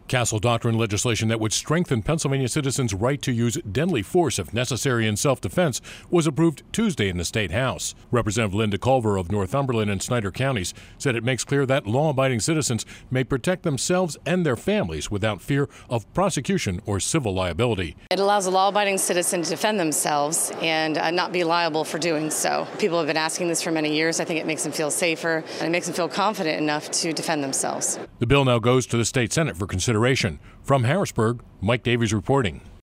Castle Doctrine legislation that would strengthen Pennsylvania citizens' right to use deadly force if necessary in self-defense was approved Tuesday in the State House. Representative Linda Culver of Northumberland and Snyder counties said it makes clear that law-abiding citizens may protect themselves and their families without fear of prosecution or civil liability. It allows a law-abiding citizen to defend themselves and not be liable for doing so. People have been asking this for many years. I think it makes them feel safer and it makes them feel confident enough to defend themselves. The bill now goes to the state Senate for consideration. From Harrisburg, Mike Davies reporting.